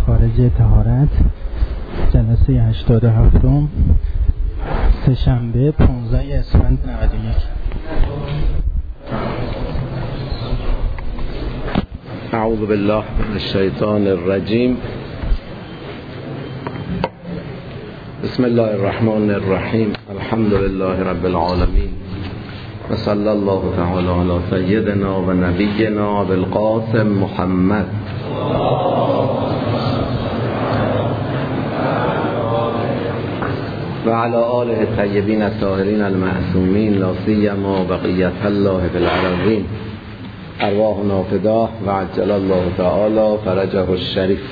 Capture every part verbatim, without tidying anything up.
خارج طهارت، جلسه هشتاد و هفتم، سه شنبه پانزده اسفند نود و یک. اعوذ بالله من الشیطان الرجیم. بسم الله الرحمن الرحیم. الحمد لله رب العالمین و صلی الله تعالی علی سیدنا و نبینا بالقاسم محمد و علی آله الطیبین الطاهرین المعصومین لا سیما بقیة الله فی الارضین ارواحنا فداه و عجل الله تعالی فرجه الشریف.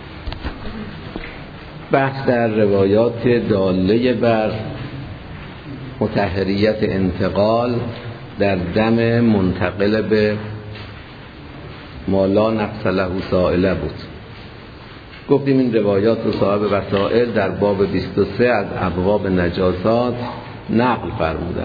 بحث در روایات داله بر مطهریت انتقال در دم منتقل به ما لا نفس له سائله بود. گفتیم این روایات رو صاحب وسائل در باب بیست و سه از ابواب نجاسات نقل فرمودند.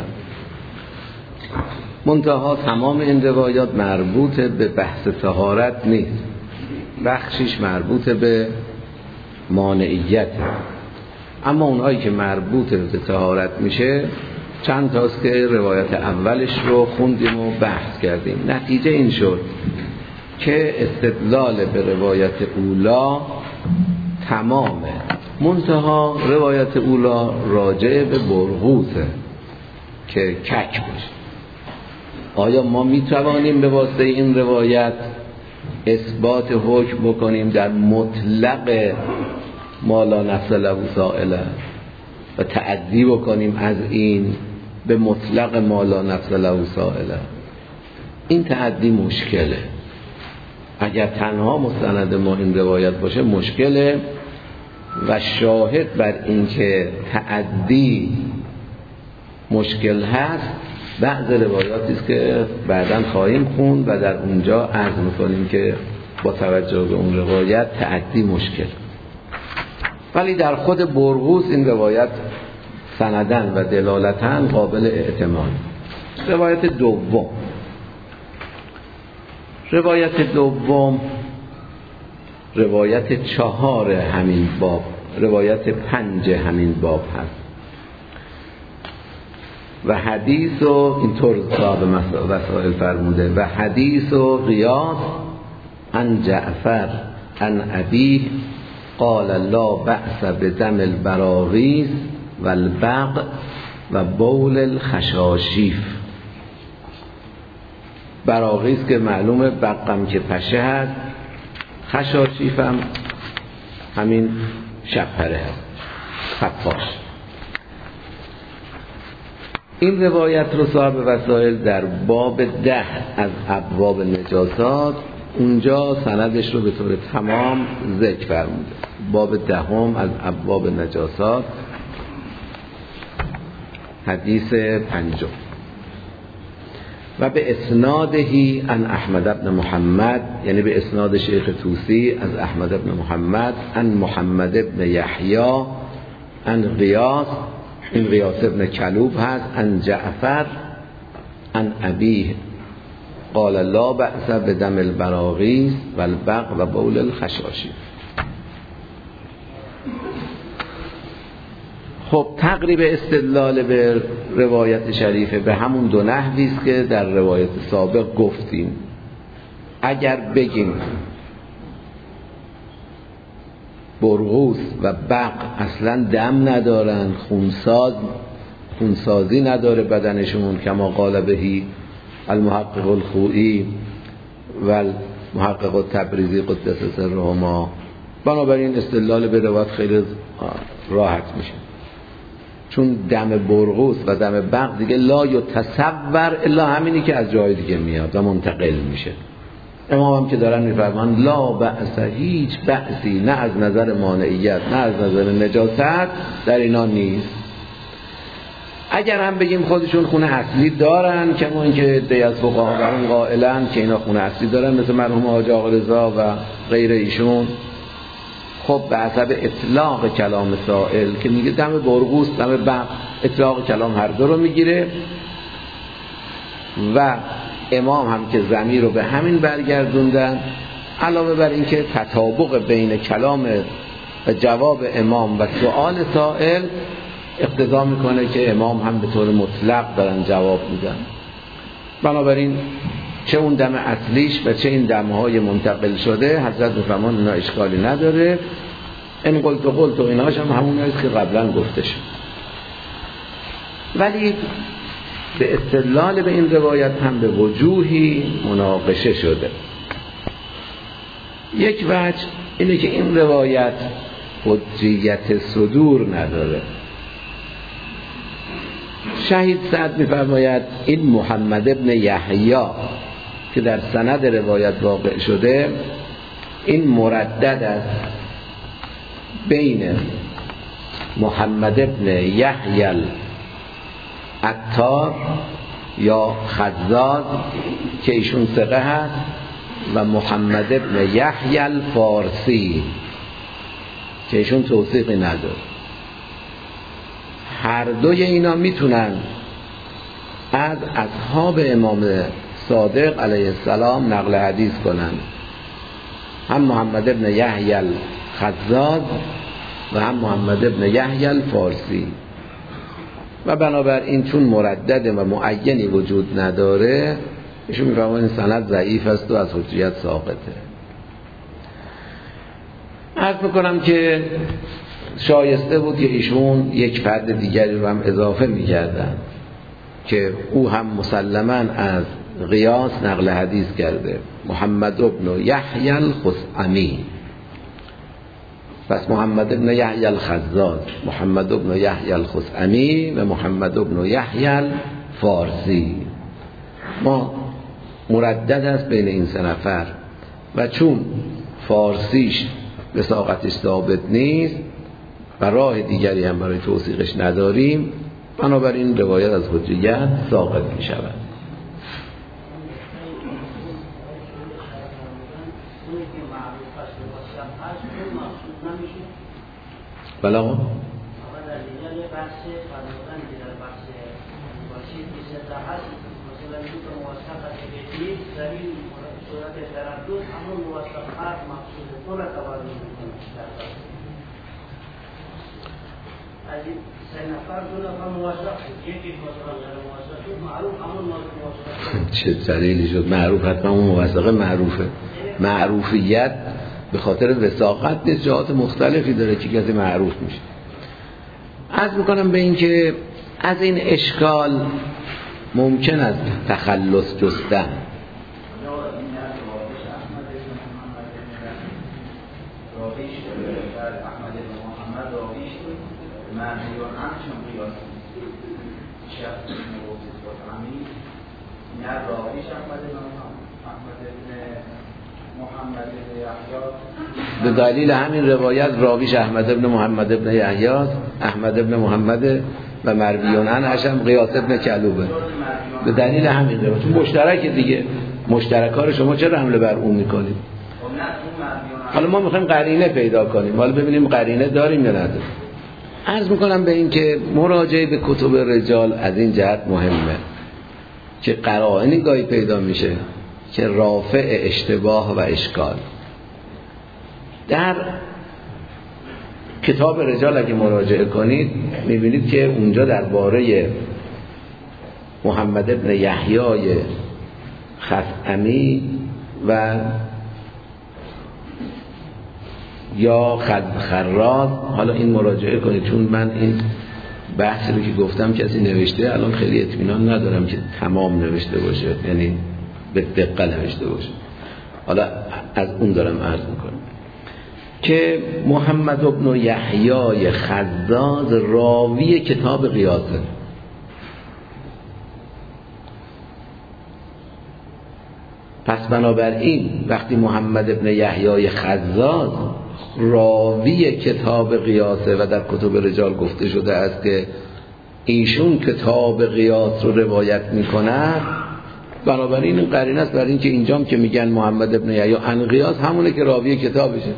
منتها تمام این روایات مربوط به بحث طهارت نیست، بخشیش مربوط به مانعیت، اما اونهایی که مربوط به طهارت میشه چند تاست که روایت اولش رو خوندیم و بحث کردیم. نتیجه این شد که استدلال به روایت اولا تمامه، منتها روایت اولا راجع به برغوثه که کک باشه. آیا ما میتوانیم به واسطه این روایت اثبات حکم بکنیم در مطلق ما لا نفس له سائله و تعدی بکنیم از این به مطلق ما لا نفس له سائله؟ این تعدی مشکله. اگر تنها مستند ما این روایت باشه مشکله و شاهد بر این که تعدی مشکل هست بعض روایاتی است که بعداً خواهیم خوند و در اونجا عرض می‌کنیم که با توجه به اون روایت تعدی مشکل، ولی در خود برغوث این روایت سندن و دلالتن قابل اعتماد. روایت دوم روایت دوم روایت چهار همین باب، روایت پنج همین باب هست و حدیث و اینطور صاحب وسائل فرموده و حدیث و غیاث عن جعفر عن ابیه قال لا بأس بدم البراغیث و البغ و بول الخشاشیف. براغیث که معلومه، بغم که پشه هست، خشاشیف هم همین شپره هست، خفاش. این روایت رو صاحب وسائل در باب ده از ابواب نجاسات اونجا سندش رو به طور تمام ذکر فرموده. باب دهم از ابواب نجاسات، حدیث پنجم. و به اسنادهی عن احمد بن محمد، یعنی به اسناد شیخ طوسی از احمد بن محمد عن محمد بن یحیی عن غیاث، این غیاث ابن کلوب هست، عن جعفر عن ابیه قال لا بأس بدم البراغیث و البغ و بول الخشاشیف. خب تقریب استدلال به روایت شریفه به همون دو نحوی است که در روایت سابق گفتیم. اگر بگیم برغوث و بغ اصلا دم ندارن، خونساز خونسازی نداره بدنشون، کما قال بهی المحقق الخوئی و المحقق التبریزی قدس سرهما، بنابراین استدلال به روایت خیلی راحت میشه، چون دم برغوث و دم بغ دیگه لا یتصور الا همینی که از جای دیگه میاد و منتقل میشه. امام هم که دارن میفرمان لا بأس، هیچ بأسی نه از نظر مانعیت نه از نظر نجاست در اینا نیست. اگر هم بگیم خودشون خونه اصلی دارن، کما اینکه عده‌ای از فقها بر اون قائلن که اینا خونه اصلی دارن، مثل مرحوم حاج آقا رضا و غیر ایشون، خب به حسب اطلاق کلام سائل که میگه دم برغوث دم بغ، اطلاق کلام هر دو رو میگیره و امام هم که ضمیر رو به همین برگردوندن علاوه بر اینکه تطابق بین کلام و جواب امام و سوال سائل اقتضا میکنه که امام هم به طور مطلق دارن جواب میدن. بنابراین چه اون دم اصلیش و چه این دمهای منتقل شده حضرت میفرمان اینا اشکالی نداره. این قلت و قلت و ایناش هم همون هست که قبلا گفته شد. ولی به استدلال به این روایت هم به وجوهی مناقشه شده. یک وجه اینه که این روایت حجیت صدور نداره. شهید سعد می‌فرماید این محمد ابن یحیی که در سند روایت واقع شده این مردد است بین محمد ابن یحیی العطار یا خزاز که ایشون ثقه هست و محمد ابن یحیی الفارسی که ایشون توثیقی نداره. هر دوی اینا میتونن از اصحاب امام صادق علیه السلام نقل حدیث کنن، هم محمد ابن یحیی الخزاز و هم محمد ابن یحیی الفارسی. و بنابراین چون مردد و معینی وجود نداره ایشون میفرماید این سند ضعیف است و از حجیت ساقطه. عرض میکنم که شایسته بود که ایشون یک فرد دیگری رو هم اضافه میکردن که او هم مسلماً از قیاس نقل حدیث کرده، محمد ابن یحیی الخثعمی. پس محمد ابن یحیی الخزاز، محمد ابن یحیی الخثعمی و محمد ابن یحیی الفارسی. ما مردد است بین این سه نفر و چون فارسیش وثاقتش ثابت نیست و راه دیگری هم برای توثیقش نداریم، بنابراین روایت از حجیت ساقط می شود. بله آقا چه دلیلی شد معروف؟ حتما اون موثقه معروفه. معروفیت به خاطر وثاقت نیست، جهات مختلفی داره که کسی معروف میشه. عرض میکنم به این که از این اشکال ممکن است تخلص جستن. به دلیل همین روایت راویش احمد ابن محمد ابن یحیی، احمد ابن محمد و مرویون عنه هم قیاس ابن کلوبه. به دلیل همین روایت چون مشترک دیگه، مشترکار شما چرا حمله بر اون میکنید؟ حالا ما میخوایم قرینه پیدا کنیم، حالا ببینیم قرینه داریم یا نداریم. عرض میکنم به این که مراجعه به کتب رجال از این جهت مهمه که قرائنی گاهی پیدا میشه که رافع اشتباه و اشکال. در کتاب رجال اگه مراجعه کنید میبینید که اونجا درباره محمد ابن یحیی خثعمی و یا خراز، حالا این مراجعه کنید چون من این بحثی رو که گفتم کسی نوشته الان خیلی اطمینان ندارم که تمام نوشته باشه، یعنی به دقت نوشته باشه. حالا از اون دارم عرض میکنم که محمد ابن یحیی خزاز راوی کتاب قیاسه. پس بنابراین وقتی محمد ابن یحیی خزاز راوی کتاب قیاسه و در کتب رجال گفته شده است که ایشون کتاب قیاس رو روایت میکنه، بنابراین این قرینه است برای اینکه اینجام که میگن محمد ابن یحیی عن قیاس همونه که راوی کتابشه.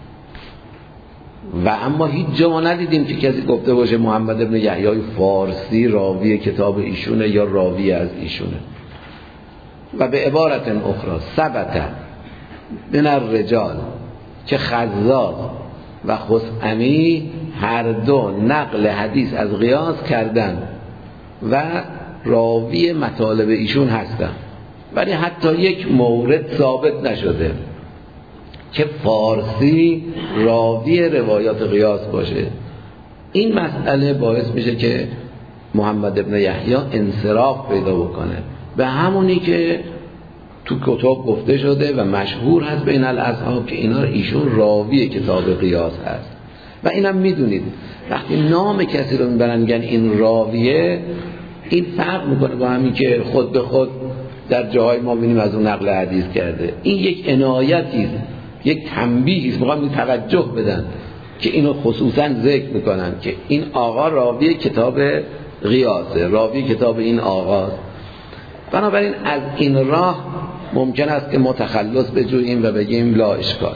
و اما هیچ جا ما ندیدیم که کسی گفته باشه محمد ابن یحیی فارسی راوی کتاب ایشونه یا راوی از ایشونه. و به عبارت اخرى ثبت من الرجال که خزاز و خثعمی هر دو نقل حدیث از قیاس کردن و راوی مطالب ایشون هستن، ولی حتی یک مورد ثابت نشده که فارسی راوی روایات قیاس باشه. این مسئله باعث میشه که محمد ابن یحیی انصراف پیدا بکنه به همونی که تو کتاب گفته شده و مشهور هست بین الاصحاب که اینا ایشون راوی کتاب قیاس هست. و اینم میدونید وقتی نام کسی رو میبرن میگن این راویه، این فرق میکنه با همین که خود به خود در جاهای ما بینیم از اون نقل حدیث کرده. این یک عنایتی است، یک تنبیهی است، میخوام توجه بدن که اینو خصوصا ذکر میکنن که این آقا راوی کتاب قیاسه، راوی کتاب این آقاست. بنابراین از این راه ممکن است که ما تخلص بجوییم و بگیم لا اشکال.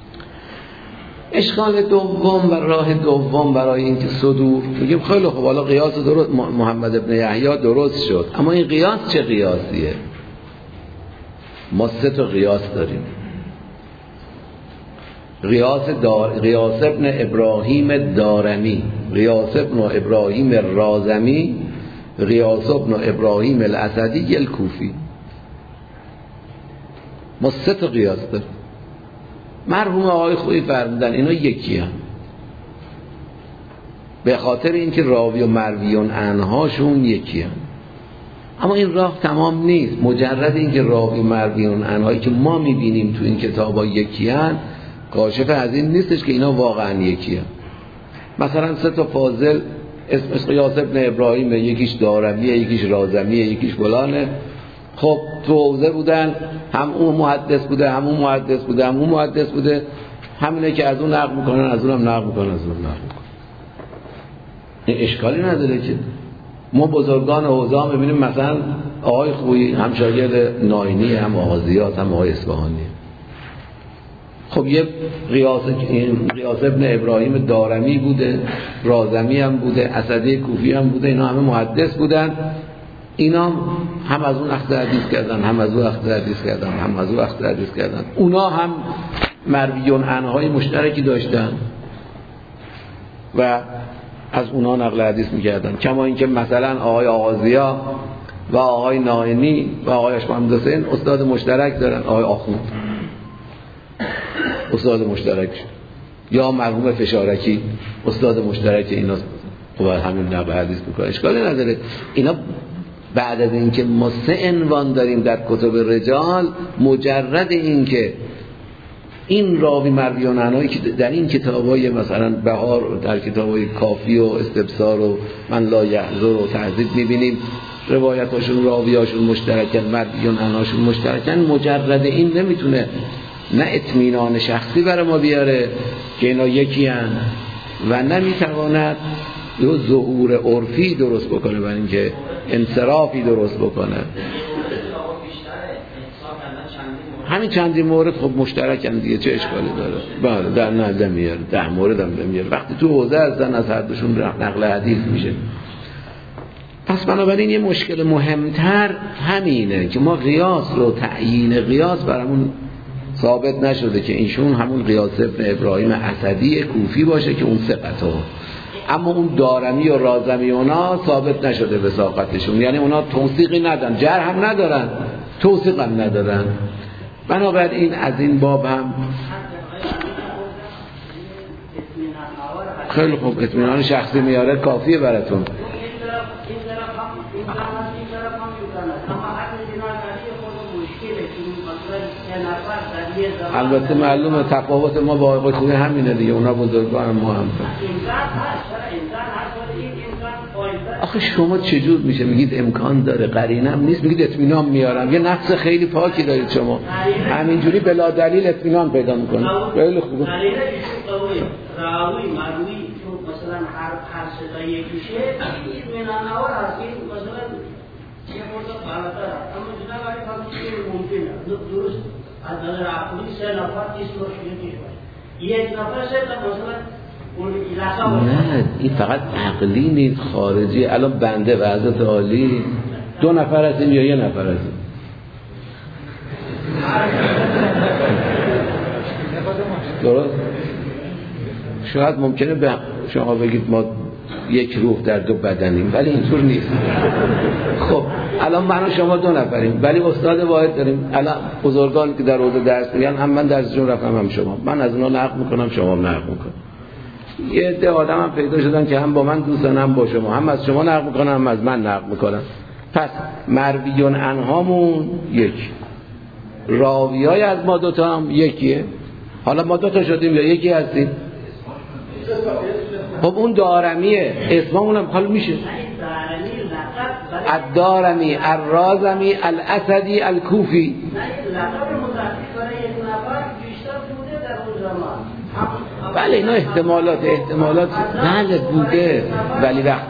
اشکال دوم و راه دوم برای اینکه صدور میگیم خیلی خب حالا قیاس درست محمد ابن یحیی درست شد، اما این قیاس چه قیاسیه؟ ما سه تا قیاس داریم. قیاس دار... قیاس ابن ابراهیم دارمی، قیاس ابن ابراهیم رازمی، قیاس ابن ابراهیم الاسدی الکوفی. ما سه تا قیاس داریم. مرحوم آقای خویی فرمودن اینا یکی هم، به خاطر اینکه راوی و مرویون عنهاشون یکی هم. اما این راه تمام نیست. مجرد اینکه راوی و مرویون عنهایی که ما میبینیم تو این کتاب ها یکی هم کاشف از این نیستش که اینا واقعا یکی هم. مثلا سه تا فاضل اسمش قیاس ابن ابراهیم، یکیش دارمیه، یکیش رازمیه، یکیش فلانه. خب تو حوزه بودن، هم اون محدث بوده، هم اون محدث بوده، هم اون محدث بوده، همینه که از اون نقل میکنن، از اون هم نقل میکنن، از اون نقل میکنن. این اشکالی نداره که ما بزرگان حوزه هم ببینیم مثلا آقای خویی هم شاگرد ناینی، هم آقا زیاد، هم آقای اصفهانی. خب یه قیاس قیاس ابن ابراهیم دارمی بوده، رازمی هم بوده، اسدی کوفی هم بوده، اینا همه محدث بودن. اینا هم از اون اخذ حدیث کردن، هم از اون اخذ حدیث کردن، هم از اون اخذ حدیث کردن. اونا هم مرویون عنهای مشترکی داشتن و از اونا نقل حدیث میکردن. کما اینکه مثلا آقای آغازیا و آقای ناینی و آقای اشمحمد حسین استاد مشترک دارن. آقای آخوند استاد مشترک، یا مرحوم فشارکی استاد مشترک اینا و همین نقل حدیث میکنه. اشکالی نداره. اینا بعد از اینکه ما سه عنوان داریم در کتب رجال، مجرد اینکه این راوی مرویون عنهایی که در این کتابای مثلا بهار، در کتابای کافی و استبصار و من لا یحضر و تهذیب میبینیم روایتاشون، راویاشون مشترکن، مرویون عنهاشون مشترکن، مجرد این نمیتونه نه اطمینان شخصی برای ما بیاره که اینا یکی هن و نمیتواند یه ظهور عرفی درست بکنه برای اینکه انصرافی درست بکنه. همین چندین مورد خب مشترکن دیگه، چه اشکالی داره؟ بله در نظر میاره، ده مورد هم میاره. وقتی تو حوزه هستن از هر دوشون نقل حدیث میشه. پس بنابراین یه مشکل مهمتر همینه که ما قیاس رو، تعیین قیاس برامون ثابت نشده که اینشون همون قیاس ابن ابراهیم اسدی کوفی باشه که اون ثقته، اما اون دارمی و رازمی اونا ثابت نشده وثاقتشون، یعنی اونا توثیقی ندارن، جرح هم ندارن، توثیق هم ندارن. بنابراین از این باب هم خیلی خوب اطمینان شخصی میاره کافیه براتون. البته معلومه تفاوت ما با آقای خویی همینه دیگه، اونا بزرگان ما هم. آخه شما چجور میشه میگید امکان داره، قرینه هم نیست، میگید اطمینان میارم؟ یه نفس خیلی پاکی دارید شما، همینجوری بلا دلیل اطمینان پیدا میکنید. خیلی خوبه. راوی مروی مثلا هر هر صدای یکیشه اطمینان آور هست، مثلا یه مورد بالاتر، اما جناب علی فهمیدید ممکنه درست از نظر عقلی سه نفر اسمش یکیش باشه، یک نفر سه تا مثلا نه، این فقط عقلی نیست، خارجی. الان بنده و حضرت عالی دو نفر هستیم یا یه نفر هستیم؟ درست؟ شاید ممکنه به شما بگید ما یک روح در دو بدنیم، ولی اینطور نیست. خب الان من و شما دو نفریم، ولی استاد واحد داریم. الان بزرگان که در حوزه درس میگن هم من درسشون رفتم هم شما، من از اونا نقل میکنم شما هم نقل میکنم. یه عده آدم هم پیدا شدن که هم با من دوستان هم با شما، هم از شما نقل میکنم هم از من نقل میکنم. پس مرویون عنهامون یک، راویای از ما دوتا هم یکیه. حالا ما دوتا شدیم یا یکی هستیم؟ خب اون دارمیه، اسممون هم خال میشه الدارمی الرازمی الاسدی الکوفی. بله اینا احتمالات احتمالات بله بوده، ولی وقت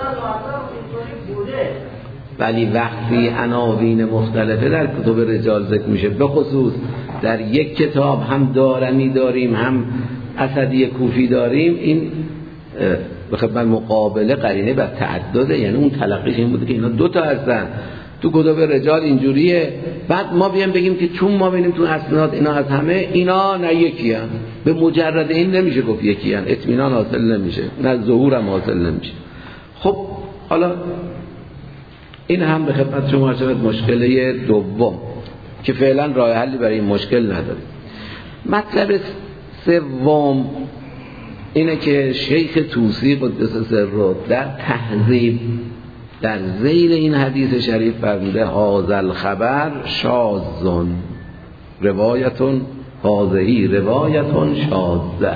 ولی وقتی عناوین مختلفه در کتب رجال ذکر میشه، به خصوص در یک کتاب هم دارمی داریم هم اسدی کوفی داریم، این به خدمت مقابله قرینه بر تعدده، یعنی اون تلقیش این بوده که اینا دو تا هستن. تو کتب رجال اینجوریه، بعد ما بیام بگیم که چون ما ببینیم تو اسناد اینا از همه اینا نه یکی ان، به مجرد این نمیشه گفت یکی ان، اطمینان حاصل نمیشه، نه ظهور هم حاصل نمیشه. خب حالا این هم به خدمت شما شد مشکل دوم که فعلا راه حلی برای این مشکل نداره. مطلب سوم اینه که شیخ طوسی قدس سره در تهذیب در ذیل این حدیث شریف فرموده هذا خبر شاذون روایتون هذهی روایتون شاذه.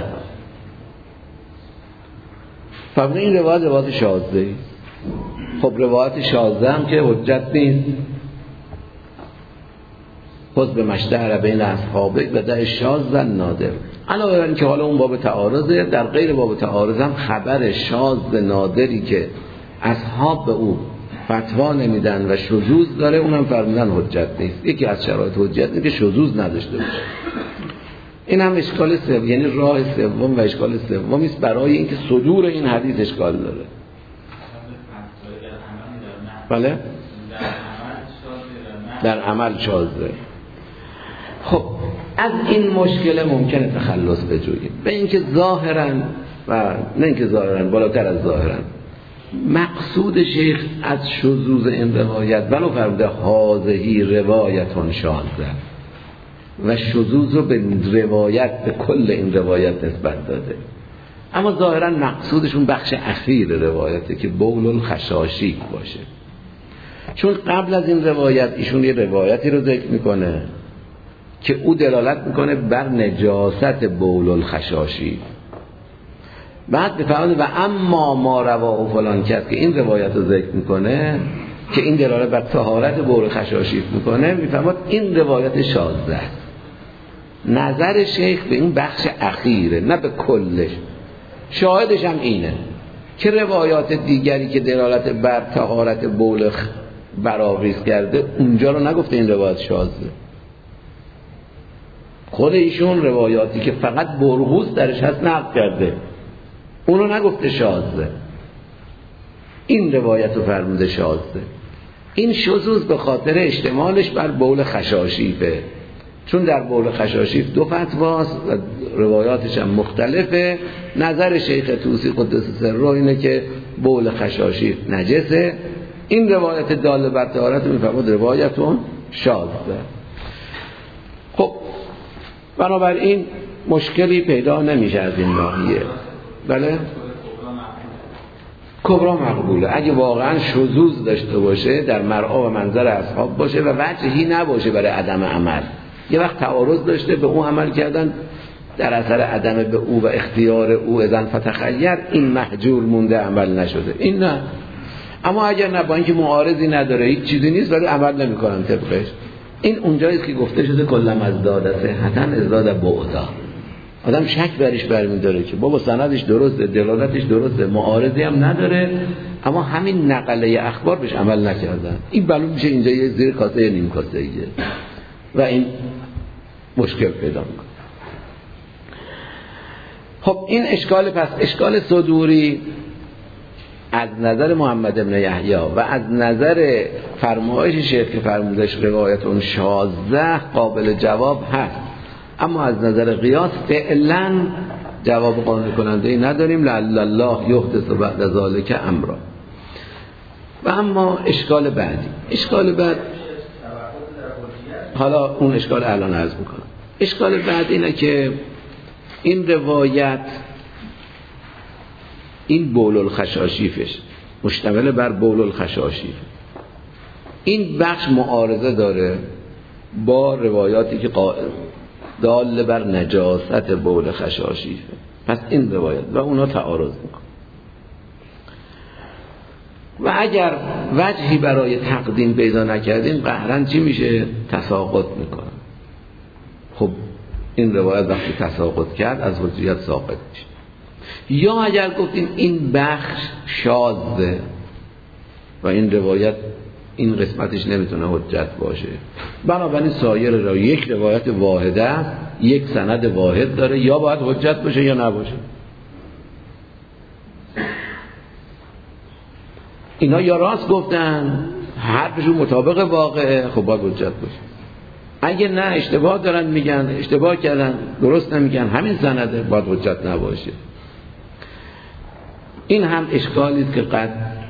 فرموده این روایت روایت شاذه. خب روایت شاذه هم که حجت نیست. خود به مشتهر بین اصحابه و در شاذ نادر. علاوه بر اینکه حالا اون باب تعارضه، در غیر باب تعارض هم خبر شاذ نادری که اصحاب به او فتوا نمیدن و شذوذ داره اونم فرمودن حجت نیست. یکی از شرایط حجت اینه که شذوذ نداشته باشه. این هم اشکال سوم، یعنی راه سوم و اشکال سومی است برای اینکه صدور این حدیث اشکال داره. بله؟ در عمل شاذه. خب از این مشکل ممکنه تخلص بجوییم به اینکه ظاهرا و نه اینکه ظاهرا بالاتر از ظاهرا مقصود شیخ از شذوذ این روایت ولو فرموده هذهی روایتون شاذه و شذوذ رو به روایت به کل این روایت نسبت داده، اما ظاهرا مقصودشون بخش اخیر روایته که بول الخشاشی باشه. چون قبل از این روایت ایشون یه روایتی رو ذکر میکنه که او دلالت میکنه بر نجاست بول الخشاشی، بعد بفرماید و اما ما رواه فلان کس که این روایت رو ذکر میکنه که این دلالت بر طهارت بول خشاشی میکنه، میفرماید این روایت شاذه است. نظر شیخ به این بخش اخیره نه به کلش. شاهدش هم اینه که روایات دیگری که دلالت بر طهارت بول برآویز کرده اونجا رو نگفته این روایت شاذه. خود ایشون روایاتی که فقط برغوث درش هست نقل کرده، اونو نگفته شاذه، این روایت رو فرموده شاذه. این شذوذ به خاطر اشتمالش بر بول خشاشیفه، چون در بول خشاشیف دو فتواست و روایاتش هم مختلفه. نظر شیخ طوسی قدس سره اینه که بول خشاشیف نجسه، این روایت داله بر طهارت میفرماد روایتون شاذه. خب بنابراین مشکلی پیدا نمیشه از این ناحیه. بله کبرا مقبوله اگه واقعا شذوذ داشته باشه در مرعا و منظر اصحاب باشه و وجهی نباشه برای عدم عمل. یه وقت تعارض داشته به او عمل کردن در اثر عدم به او و اختیار او اذن فتخیر، این محجور مونده عمل نشده، این نه. اما اگر نه با اینکه معارضی نداره هیچ چیزی نیست ولی عمل نمی‌کنن طبقش، این اونجاییست که گفته شده کلم از داده صحتاً ازداد بعدا. آدم شک برش برمی‌داره که بابا سندش درسته، دلالتش درسته، معارضی هم نداره، اما همین نقله اخبار بهش عمل نکردن. این معلوم میشه اینجا یه زیر کاسه نیم کاسه‌ایه و این مشکل پیدا می‌کنه. خب این اشکال، پس اشکال صدوری از نظر محمد ابن یحیی و از نظر فرمایش شیخ که فرمودش روایت اون شاذه قابل جواب هست، اما از نظر قیاس فعلا جواب قانع کننده ای نداریم. لعل الله یحدث بعد ذلک امرا. و اما اشکال بعدی، اشکال بعد حالا اون اشکال الان عرض میکنم. اشکال بعد اینه که این روایت، این بول الخشاشیفش مشتمل بر بول الخشاشیف، این بخش معارضه داره با روایاتی که قائل دال بر نجاست بول خشاشیفه. پس این روایت و اونا تعارض میکنه و اگر وجهی برای تقدیم پیدا نکردیم قهرن چی میشه؟ تساقط میکنه. خب این روایت وقتی تساقط کرد از حجیت ساقط میشه. یا اگر گفتیم این بخش شاذه و این روایت این قسمتش نمیتونه حجت باشه، بنابراین سایر را یک روایت واحده است، یک سند واحد داره، یا باید حجت باشه یا نباشه. اینا یا راست گفتن حرفشون مطابق واقعه، خب باید حجت باشه. اگه نه اشتباه دارن میگن، اشتباه کردن، درست نمیگن، همین سنده، باید حجت نباشه. این هم اشکالی است که قد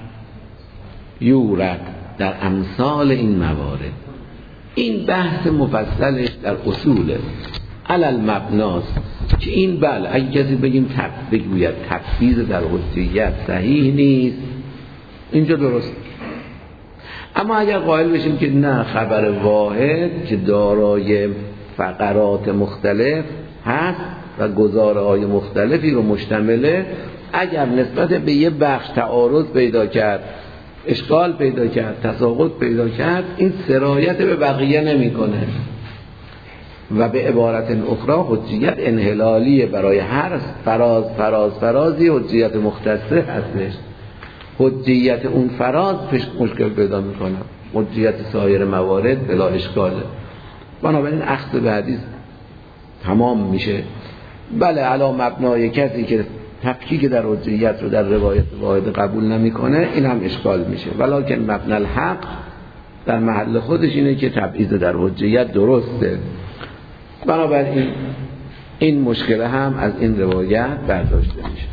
یورد در امثال این موارد. این بحث مفصلش در اصوله علل مبناست که این بله اگه کسی بگیم تب بگوید تفسیر در حجیت صحیح نیست، اینجا درست. اما اگر قائل بشیم که نه، خبر واحد که دارای فقرات مختلف هست و گزاره‌های مختلفی رو مشتمله، اگر نسبت به یه بخش تعارض پیدا کرد، اشکال پیدا کرد، تساقط پیدا کرد، این سرایت به بقیه نمیکنه و به عبارت اخرى حجیت انحلالیه. برای هر فراز فراز فرازی حجیت مختصه هستش. حجیت اون فراز پیش مشکل پیدا میکنه، حجیت سایر موارد بلا اشکاله. بنابراین اخذ به حدیث تمام میشه. بله علا مبنای کسی که تفکیک در حجیت رو در روایت واحد قبول نمیکنه، این هم اشکال میشه. ولکن مبنی الحق در محل خودش اینه که تبعیض در حجیت درسته. بنابراین این مشکل هم از این روایت برداشته میشه.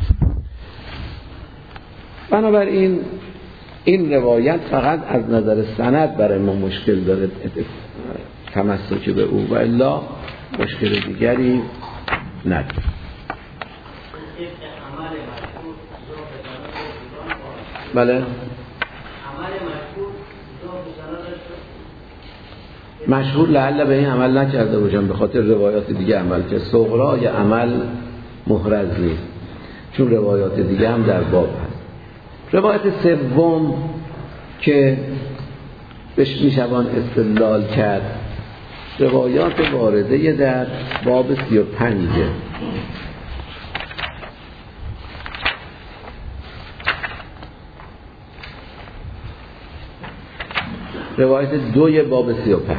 بنابراین این روایت فقط از نظر سند برای ما مشکل داره تمسک به او، و الا مشکل دیگری نداره. بله مشهور لعل به این عمل نکرده باشم، به خاطر روایات دیگه عمل که صغرای عمل محرز نیست، چون روایات دیگه هم در باب هست. روایت سوم که بهش میشوان استدلال کرد روایات وارده در باب سی و پنجه. روایت دوی باب سی و پنج.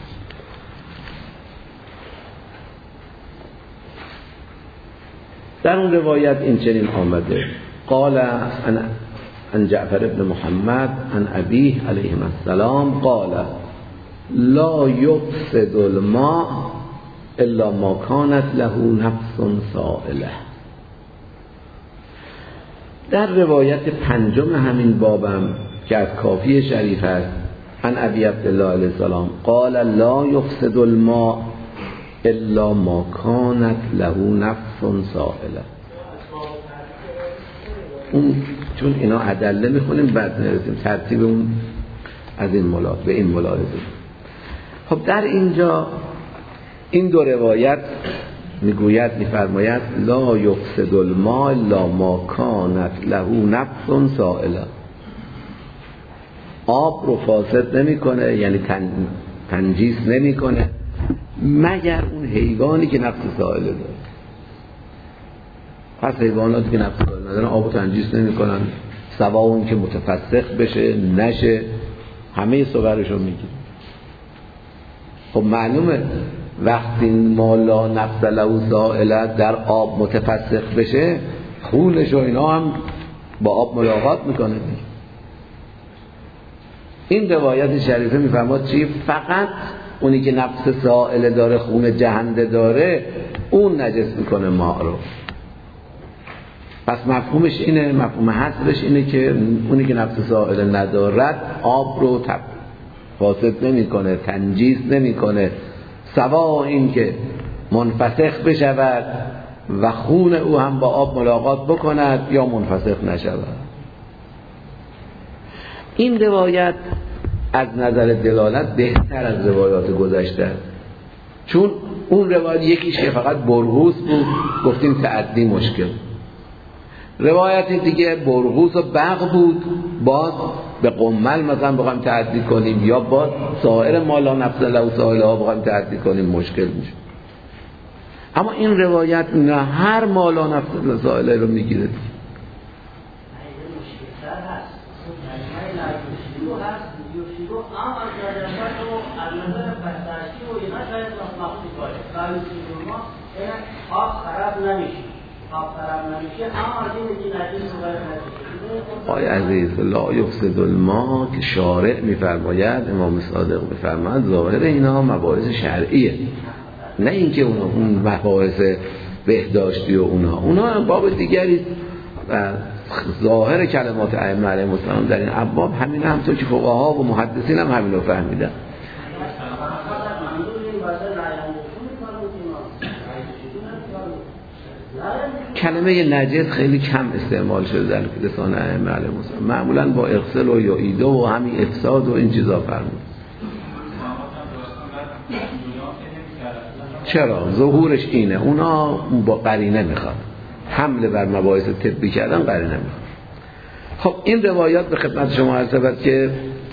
در اون روایت این چنین آمده: قال عن جعفر ابن محمد عن ابیه علیه السلام قال لا یفسد الماء الا ما کانت له نفس سائله. در روایت پنجم همین بابم که از کافی شریف است، عن ابی عبدالله علیه السلام قال لا یفسد الماء الا ما کانت له نفس سائله. اون چون اینا عدله میخونیم بعد نرسیم ترتیب اون از این ملاحظه به این ملاحظه. خب در اینجا این دو روایت میگوید میفرماید لا یفسد الماء الا ما کانت له نفس سائله. آب رو فاسد نمیکنه، یعنی تن، تنجیس نمیکنه مگر اون حیوانی که نفس سائله داره. پس حیواناتی که نفس سائله ندارن آب رو تنجیس نمیکنن، سوا اون که متفسخ بشه نشه، همه صغرش رو میگیره. خب معلومه وقتی ما لا نفس له سائله در آب متفسخ بشه، خونش و اینا هم با آب ملاقات میکنه. این روایت شریفه میفرماد چی؟ فقط اونی که نفس سائل داره، خون جهنده داره، اون نجس میکنه ماء رو. پس مفهومش اینه، مفهوم حصرش اینه که اونی که نفس سائل ندارد آب رو تب فاسد نمیکنه، تنجیس نمیکنه، سوا این که منفسخ بشود و خون او هم با آب ملاقات بکند یا منفسخ نشود. این روایت از نظر دلالت بهتر از روایات گذشته است، چون اون روایت یکیش که فقط برغوث بود گفتیم تعدی مشکل، روایت دیگه برغوث و بغ بود باز به قمل مثلا بخوایم تعدی کنیم یا باز سایر مالا نفس له سائل ها بخوایم تعدی کنیم مشکل میشه. اما این روایت نه هر مالا نفس له سائل رو میگیره. آقای عزیز لا یفسد الماء که شارع میفرماید، امام صادق میفرماید ظاهر اینا مباحث شرعیه، نه اینکه اون اون مباحث بهداشتی و اونها اونها باب دیگری و ظاهر کلمات ائمه علیهم السلام در این ابواب همین، همونطور که فقها و محدثین هم همین رو فهمیدن. کلمه نجس خیلی کم استعمال شده در لسان ائمه علیهم السلام، معمولا با اغسل و یا ایده و همین افساد و این چیزا فرمود. چرا؟ ظهورش اینه، اونا با قرینه میخواد، حمله بر مباحث طبی کردن قرینه میخواد. خب این روایات به خدمت شما عرض شود که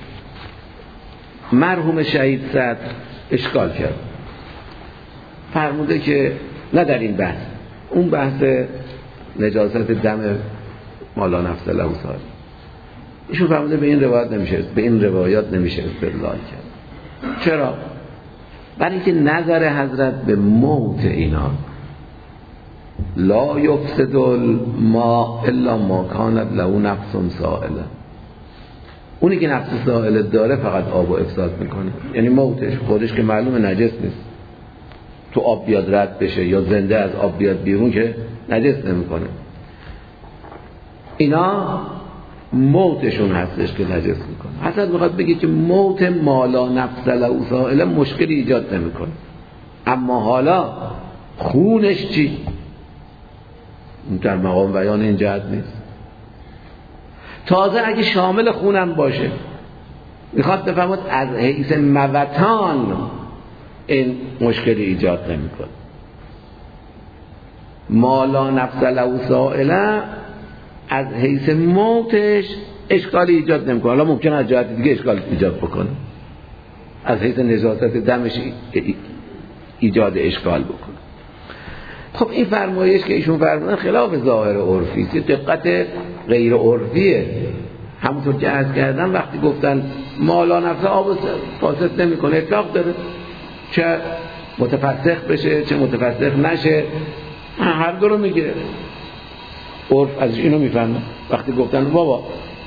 مرحوم شهید صدر اشکال کرد، فرموده که نه در این بحث، اون بحث نجاست دم مالا نفس له سائل، ایشون فرموده به این روایات نمیشه، به این روایات نمیشه استدلال کرد. چرا؟ برای اینکه نظر حضرت به موت اینا، لا یفسد الماء الا ما کانت له نفس سائله، اونی که نفس سائله داره فقط آب و افساد میکنه، یعنی موتش خودش که معلوم نجس نیست، تو آب بیاد رد بشه یا زنده از آب بیاد بیرون که نجس نمیکنه، اینا موتشون هستش که نجس میکنه. حضرت میخواد بگه که موت مالا نفس له سائل مشکلی ایجاد نمیکنه، اما حالا خونش چی؟ در مقام بیان این جهت نیست. تازه اگه شامل خونم باشه، میخواد بفهمد از حیث موتان این مشکلی ایجاد نمیکنه. مالا نفس له سائل از حیث موتش اشکالی ایجاد نمیکنه، حالا ممکنه از جهت دیگه اشکال ایجاد بکنه، از حیث نجاست دمش ایجاد اشکال بکنه. خب این فرمایش که ایشون فرمودن خلاف ظاهر عرفی است، دقت غیر عرفیه. همونطور که عرض کردم وقتی گفتن مالا نفس آب فاسد نمیکنه، اطلاق داره، چه متفسخ بشه چه متفسخ نشه، هر دو رو میگه. عرف از اینو میفهمه وقتی گفتن بابا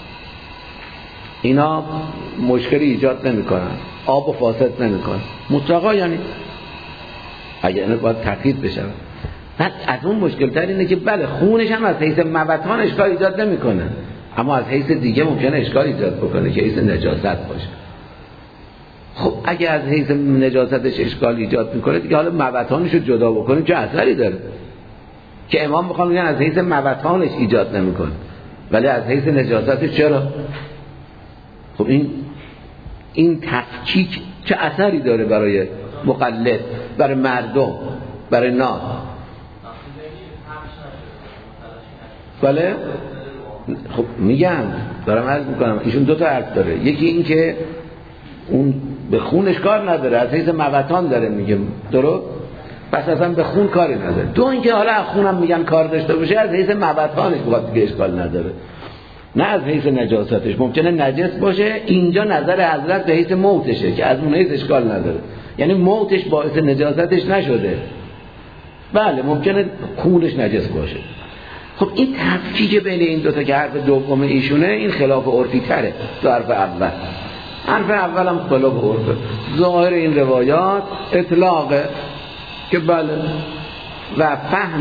اینا مشکلی ایجاد نمیکنن، آب و فاسد نمیکنن، مطلقا یعنی اگه اینو باید تفصیل بشه. بعد از اون مشکل تر اینه که بله خونش هم از حیث موتان اشکال ایجاد نمیکنه، اما از حیث دیگه ممکنه اشکال ایجاد بکنه که حیث نجاست باشه. خب اگه از حیث نجاستش اشکال ایجاد میکنه دیگه حالا موتانش رو جدا بکنیم چه اثری داره؟ که امام میخوام بگن از حیث موتانش ایجاد نمیکنه ولی از حیث نجاستش چرا؟ خب این این تفکیک چه اثری داره برای مقلد، برای مردم، برای ناس؟ بله خب میگم دارم عرض میکنم ایشون دو تا حرف داره، یکی این که اون به خونش کار نداره، از حیث موتان داره میگه، درست؟ پس اصلا به خون کاری نداره. دو اینکه حالا از خونم میگن کار داشته باشه، از حیث موتانش بخواد دیگه اشکال نداره، نه از حیث نجاستش. ممکنه نجس باشه، اینجا نظر حضرت به حیث موتشه که از اون حیث اشکال نداره، یعنی موتش باعث نجاستش نشده. بله ممکنه خونش نجس باشه. خب این تفکیک بین این دوتا که حرف دوم ایشونه این خلاف عرفی تره تو حرف اول. حرف اولم خلق عرفه. ظاهر این روایات اطلاقه که بله و فهم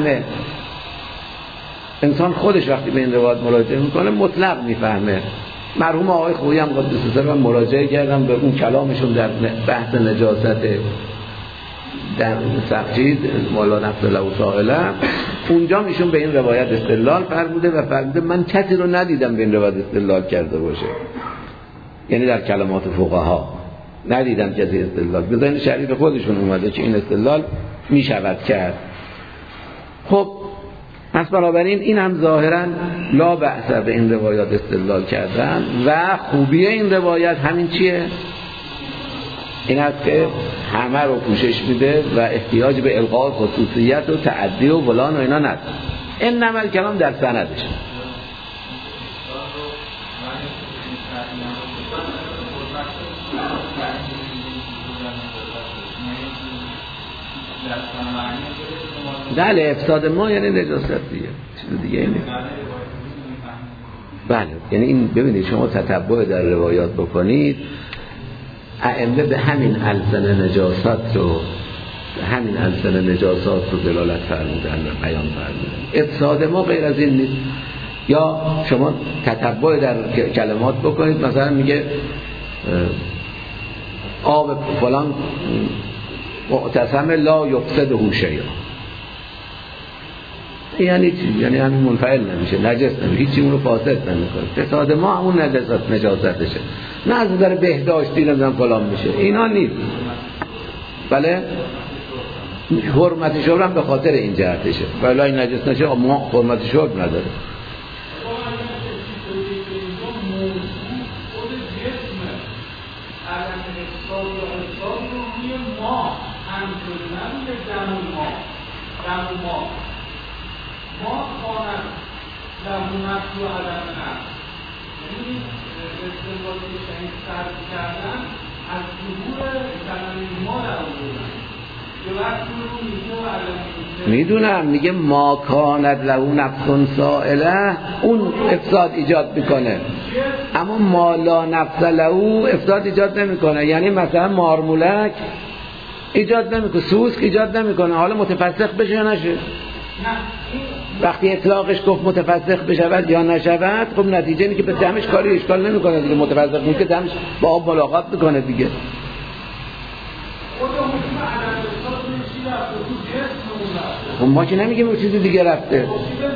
انسان خودش وقتی به این روایات مراجعه میکنه مطلق میفهمه. مرحوم آقای خویی هم قدس سره من مراجعه کردم به اون کلامشون در بحث نجاست در سقجید مولا نفس لو سائله، اونجا ایشون به این روایت استدلال فرموده و فرموده من کسی رو ندیدم به این روایت استدلال کرده باشه، یعنی در کلمات فقها ندیدم کسی استدلال به ذهن شریف خودشون اومده که این استدلال میشود کرد. خب پس بنابراین این هم ظاهرا لا بأس به این روایات استدلال کردن و خوبی این روایت همین چیه؟ این است که همه رو پوشش میده و احتیاج به القاء خصوصیت و تعدی و فلان و اینا نداره. این نمل کلام در سندش. بله افساد ما یعنی نجاست دیگه، چیز دیگه اینه. بله یعنی این ببینید شما تتبع در روایات بکنید، ائمه به همین السن نجاست رو همین السن نجاسات رو دلالت فرمودن و بیان فرمودن. افساد ما غیر از این نیست. یا شما تتبع در کلمات بکنید، مثلا میگه آب فلان معتصم لا یفسده شیء، یعنی چی؟ یعنی همین منفعل نمیشه، نجس نمیشه، هیچی اون رو فاسد نمیکنه. فساد ما همون نجاست نجاستشه، نه از نظر بهداشتی نمیدونم فلان میشه، اینا نیست. بله حرمت شرب هم به خاطر این جهتشه، ولی این نجس نشه ما حرمت شرب نداره. ما خواهد در نفس و عدم نفس، یعنی استنباطی شهید سرد کردن از ظهور کلمه ما در آوردن که وقتی رو میگه و عدم میدونم میگه ما کاند له نفس سائله، اون افساد ایجاد میکنه، اما ما لا نفس له افساد ایجاد نمیکنه. یعنی مثلا مارمولک ایجاد نمیکنه، سوسک ایجاد نمیکنه، حالا متفسخ بشه یا نشه. وقتی اطلاقش گفت متفسخ بشود یا نشود، خب نتیجه اینه که به دمش کاری اشکال نمیکنه دیگه. متفسخ میشه که دمش با آب ملاقات میکنه دیگه. خب ما که نمیگیم اون چیزی دیگه رفته.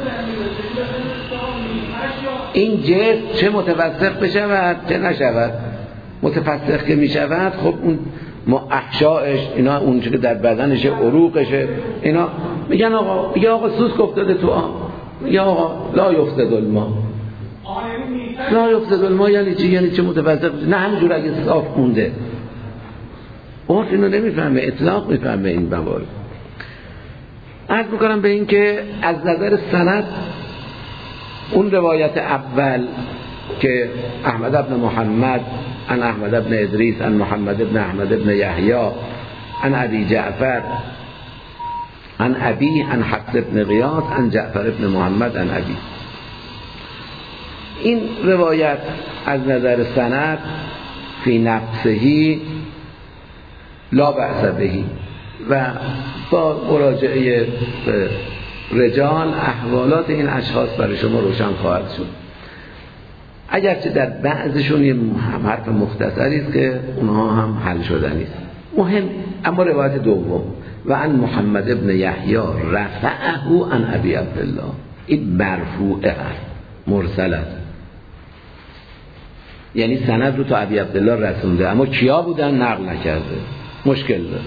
این جسم چه متفسخ بشود چه نشود، متفسخ که میشود خب اون ما احشائش اینا اون چیزی که در بدنشه، عروقشه، اینا میگن آقا میگه آقا سوسک افتاده تو آب، میگه آقا لا یفسد الماء. لا یفسد الماء یعنی چی؟ یعنی چه متفسخ؟ نه همینجور اگه صاف مونده. اون اینو نمیفهمه، اطلاق میفهمه این موارد. عرض میکنم به این که از نظر سند اون روایت اول که احمد ابن محمد عن احمد ابن ادریس عن محمد ابن احمد ابن یحیی عن ابی جعفر عن ابی عن حفص ابن غیاث عن جعفر ابن محمد عن ابی، این روایت از نظر سند فی نفسهی لا بأس بهی و با مراجعه رجال احوالات این اشخاص برای شما روشن خواهد شد. اگرچه در بعضشون یه حرف مختصری است که اونها هم حل شدنی است مهم، اما روایت دوم و عن محمد ابن یحیی رفعه عن ابی عبدالله، این مرفوعه هست، مرسل است، یعنی سند رو تا ابی عبدالله رسونده، اما کیا بودن نقل نکرده، مشکل داره.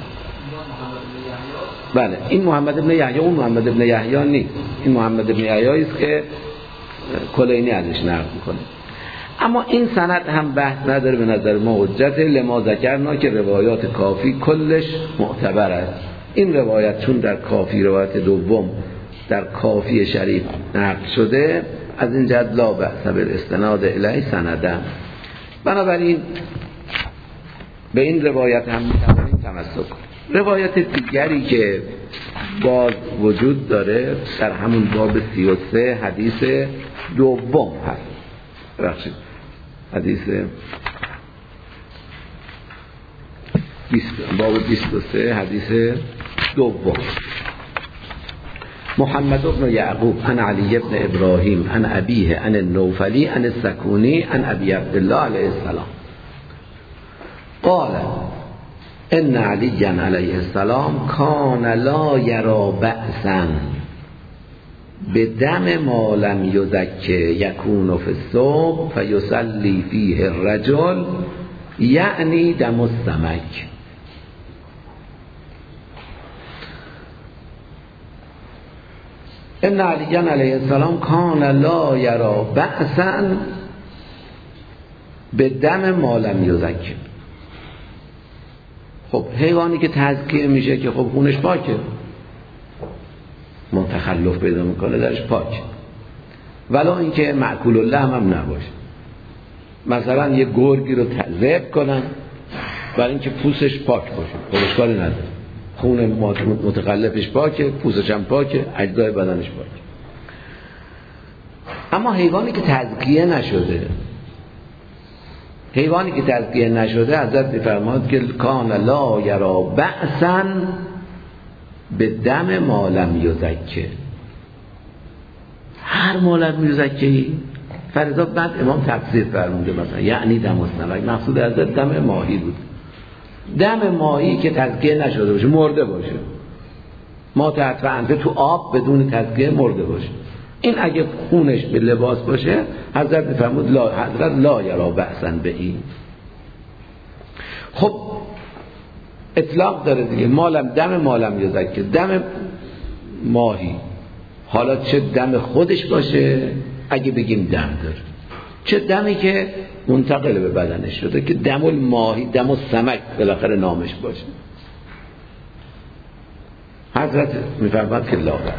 بله این محمد ابن یحیی اون محمد ابن یحیی نیست، این محمد ابن یحیی است که کلینی ازش نقل میکنه. اما این سند هم بحث نداره، به نظر ما حجت لما ذکرنا که روایات کافی کلش معتبر است. این روایت چون در کافی روایت دوم در کافی شریف نقل شده، از این جهت لا بأس بالاستناد الیه سندن. بنابراین به این روایت هم میتوانیم تمسک کنیم. روایت دیگری که باز وجود داره در همون باب سی و سه حدیث دوم هست، بخشید حدیث باب بیست و سه حدیث دوم. محمد بن یعقوب عن علی بن ابراهیم عن ابیه عن النوفلی عن السکونی عن ابی عبدالله علیه السلام قال ان علی علیه السلام کان لا یرا بأسا بدم ما لم یزکی یکون فی الصبح فیصلی فیه الرجل یعنی دم السمک. ان علی علیه السلام کان لا یرا بأسا بدم ما لم یزکی. خب حیوانی که تزکیه میشه که خب خونش پاکه، متخلف پیدا میکنه درش پاک، ولا اینکه معکول اللحم هم نباشه. مثلا یه گرگی رو ذبح کنن برای اینکه پوستش پاک باشه، خب اشکالی نداره، خون متخلفش پاکه، پوستش هم پاکه، اجزای بدنش پاکه. اما حیوانی که تزکیه نشده، حیوانی که تزکیه نشده حضرت می‌فرماد که کان لا یرا بأسا به دم ما لم یزکی. هر ما لم یزکی فرضا بعد امام تفسیر فرموده مثلا یعنی دم السمک، مقصود از دم ماهی بود. دم ماهی که تزکیه نشده باشه، مرده باشه، ما تحت فعنته تو آب بدون تزکیه مرده باشه، این اگه خونش به لباس باشه حضرت میفرمود لا حضرت لا یرا بأسا به این. خب اطلاق داره دیگه، مالم دم مالم یزکی، دم ماهی، حالا چه دم خودش باشه اگه بگیم دم داره، چه دمی که منتقل به بدنش شده که دم الماهی، دم السمک بالاخره نامش باشه. حضرت میفرماد که لا بأس.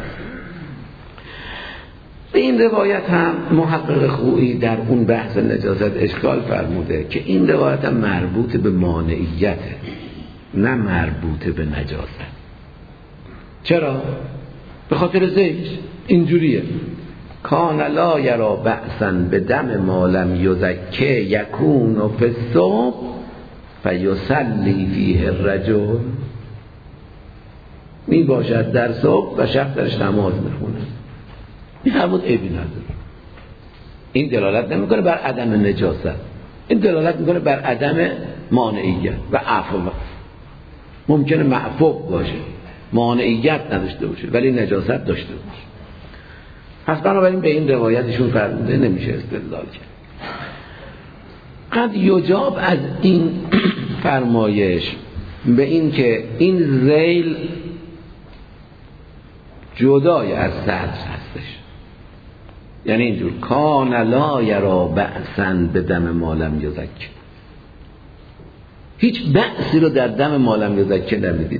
به این روایت هم محقق خویی در اون بحث نجاست اشکال فرموده که این روایت هم مربوط به مانعیته، نه مربوط به نجاست. چرا؟ به خاطر زیش اینجوریه کان لا یرا بأسا به دم ما لم یزکی یکون فی الصبح فیصلی فیه الرجل. می باشد در صبح و شب درش نماز میخونه، این همون عیبی نداره. این دلالت نمیکنه بر عدم نجاست، این دلالت میکنه بر عدم مانعیت و عفو. ممکنه معفو باشه، مانعیت نداشته باشه ولی نجاست داشته باشه. پس بنابراین به این روایتشون فرموده نمیشه استدلال کرد. قد یجاب از این فرمایش به این که این ذیل جدای از صدر هستش، یعنی اینجور کان لا یرا بأسا به دم ما لم یزکی، هیچ بأسی رو در دم ما لم یزکی نمیدید،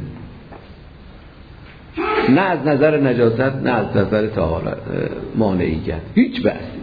نه از نظر نجاست نه از نظر طهارت مانعیت، هیچ بأسی.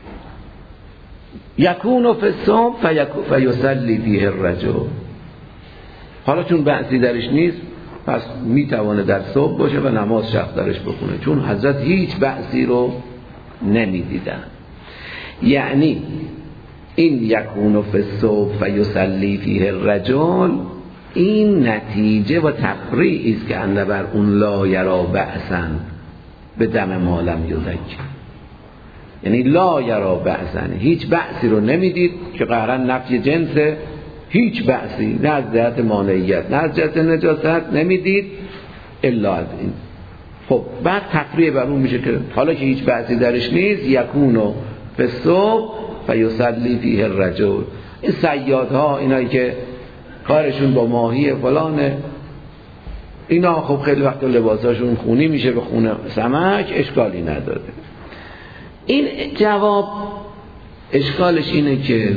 یکون فی الصبح فیصلی فیه الرجل، حالا چون بأسی درش نیست پس میتوانه در صبح باشه و نماز شب درش بخونه، چون حضرت هیچ بأسی رو نمیدیدن. یعنی این یکون فی الصبح فیصلی فیه الرجل این نتیجه و تفریعی است که انده بر اون لا یرا بأسا به دم ما لم یزکی، یعنی لا یرا بأسا هیچ بأسی رو نمیدید که قهرا نفی جنسه، هیچ بأسی نه از جهت مانعیت نه از جهت نجاست نمیدید الا از این. خب بعد تفریع بر اون میشه که حالا که هیچ بأسی درش نیست یکونو فی الصبح فیصلی فیه الرجل. این صیادها، اینایی که کارشون با ماهی فلانه، اینا خب خیلی وقت لباساشون خونی میشه به خونه سمک، اشکالی نداره. این جواب اشکالش اینه که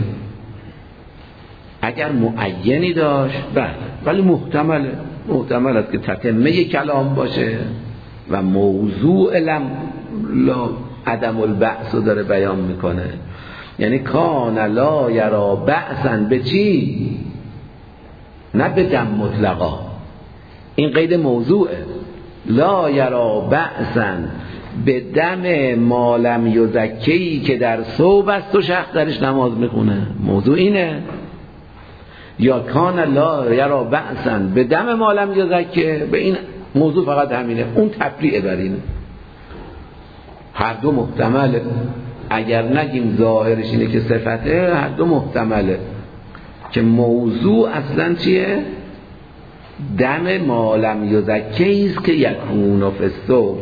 اگر معینی داشت بله، ولی محتمله محتمل است که تتمه کلام باشه و موضوع لم لا عدم البأس رو داره بیان میکنه، یعنی کان لا یرا بأسا به چی؟ نه به دم مطلقا، این قید موضوعه. لا یرا بأسا به دم ما لم یزکی که در صبح است و شخص درش نماز میخونه، موضوع اینه. یا کان لا یرا بأسا به دم ما لم یزکه، به این موضوع فقط همینه، اون تفریعه بر اینه. هر دو محتمله، اگر نگیم ظاهرش اینه که صفته، هر دو محتمله که موضوع اصلا چیه؟ دم ما لم یزکه است که یکون فی الثوب.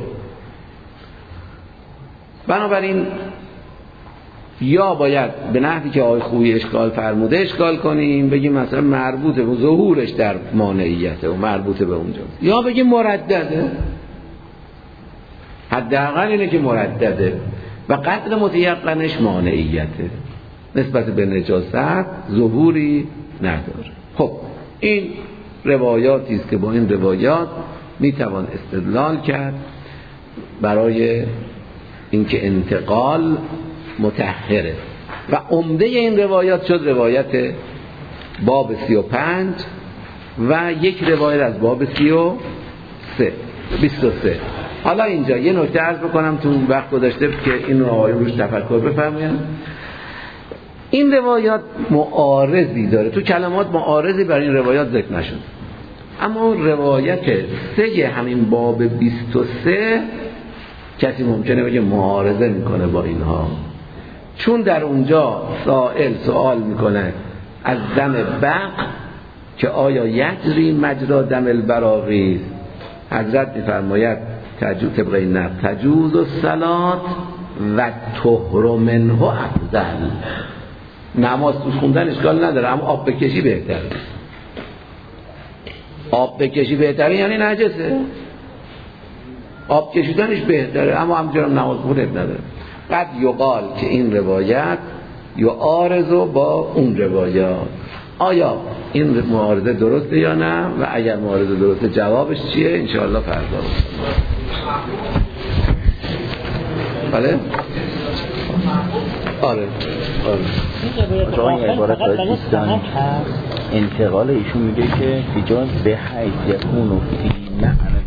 بنابراین یا باید به نحوی که آقای خویی اشکال فرموده اشکال کنیم، بگیم مثلا مربوط به ظهورش در مانعیته و مربوط به اونجا، یا بگیم مردده، حداقل اینه که مردده و قدر متیقنش مانعیته، نسبت به نجاست ظهوری نداره. خب این روایاتی است که با این روایات میتوان استدلال کرد برای اینکه انتقال مطهره و عمده این روایات شد روایت باب سی و پنج و یک روایت از باب سی و سه بیست و سه. حالا اینجا یه نکته عرض بکنم، تو وقت گذاشته که این رو آقایون روش تفکر بفرمایید. این روایات معارضی داره، تو کلمات معارضی برای این روایات ذکر نشد، اما روایت سه همین باب بیست و سه کسی ممکنه بگه معارضه میکنه با اینها، چون در اونجا سائل سوال میکنه از دم بق که آیا یجری مجرا دم البراغی، حضرت میفرماید تجوز طبق این نقل تجوز الصلات و طهر منه افضل. نماز توش خوندن اشکال نداره، اما آب بکشی بهتره. آب بکشی بهتره یعنی نجسه، آب کشیدنش بهتره، اما همچنان نماز خوندن نداره. قد یقال که این روایت یعارض با اون روایات، آیا این معارضه درسته یا نه، و اگر معارضه درسته جوابش چیه؟ انشاءالله فردا. بله؟ آره آره آقا این عبارت باید دوستان انتقال ایشون میگه که ایجاد به حیث یکون و فی معنی